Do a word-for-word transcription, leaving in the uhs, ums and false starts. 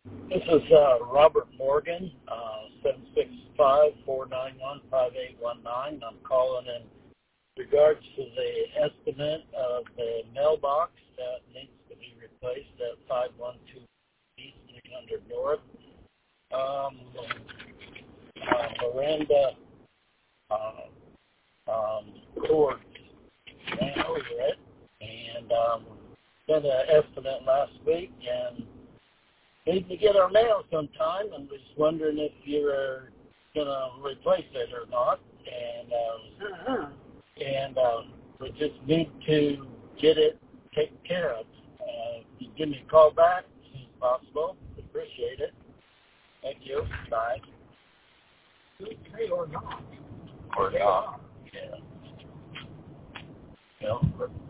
This is uh, Robert Morgan, uh, seven six five, four nine one, five eight one nine. I'm calling in regards to the estimate of the mailbox that needs to be replaced at five one two East three hundred North. Um, uh, Miranda uh, um, cords ran over it, and um, sent an estimate last week, and need to get our mail sometime, and was wondering if you're gonna replace it or not, and um, Uh-huh. and uh, we just need to get it taken care of. Uh, you give me a call back as soon as possible. Appreciate it. Thank you. Bye. Okay, or not. Or not. Yeah. You know,